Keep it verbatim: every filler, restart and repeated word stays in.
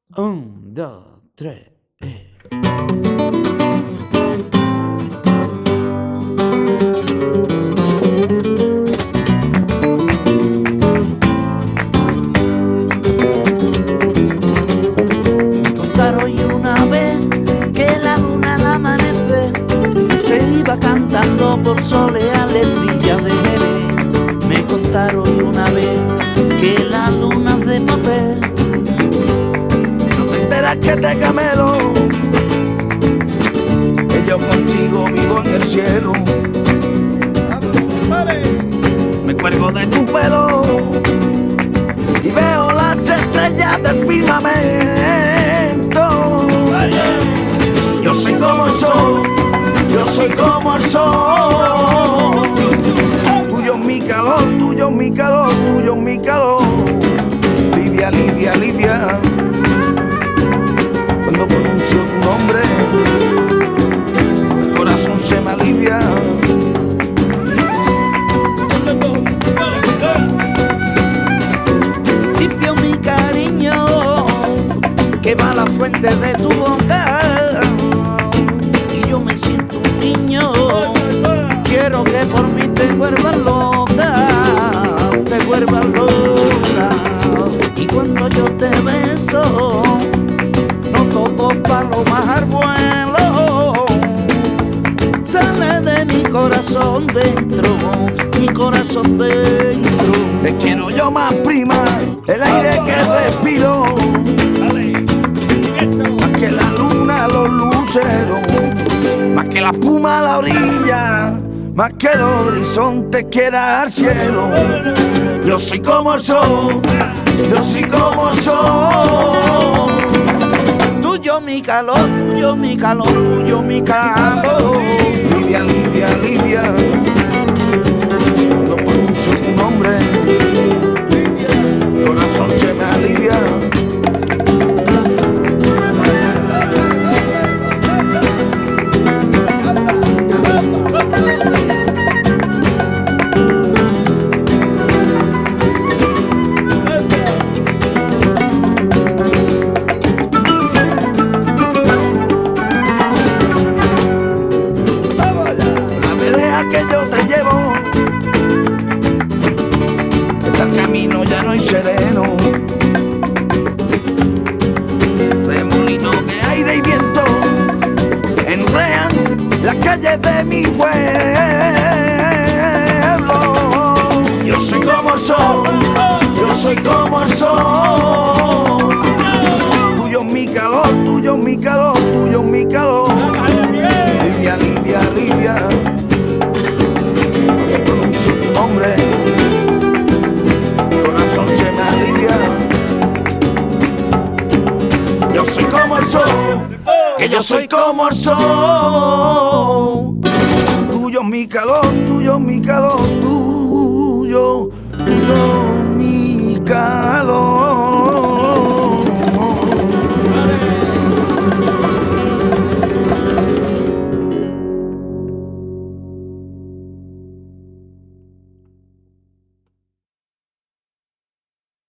Un, dos, tres. Eh. Contaron una vez que la luna al amanecer se iba cantando por solear letrillas de Jerez. Me contaron una vez que la luna es de papel. No te enteras que te camelo, que yo contigo vivo en el cielo. Me cuelgo de tu pelo y veo las estrellas del firmamento. Yo soy como el sol, yo soy como el sol. Tuyo es mi calor, tuyo es mi calor, tuyo es mi calor. Lidia, Lidia, Lidia. Cuando pronuncio tu nombre, el corazón se me alivia. Limpio mi cariño que va a la fuente de tu boca y yo me siento un niño. Quiero que por mí te vuelvas loca, te vuelvas loca. Y cuando yo te beso, noto dos palomas al vuelo. Sale de mi corazón dentro, mi corazón dentro. Te quiero yo más, prima, el aire que respiro, más que la luna, los luceros, más que la espuma a la orilla, más que el horizonte que era al cielo. Yo soy como el sol, yo soy como el sol. Tuyo mi calor, tuyo mi calor, tuyo mi calor. Lidia, Lidia, Lidia. Cuando pronuncio tu nombre, el corazón se me alivia. Que yo te llevo, está el camino llano y sereno, remolino de aire y viento enrean las calles de mi pueblo. Yo soy como el sol, yo soy como el sol. Tuyo es mi calor, tuyo es mi calor, tuyo es mi calor. Lidia, Lidia, Lidia. Pronuncio tu nombre, el corazón se me alivia. Yo soy como el sol, que yo soy como el sol. Tuyo es mi calor, tuyo es mi calor.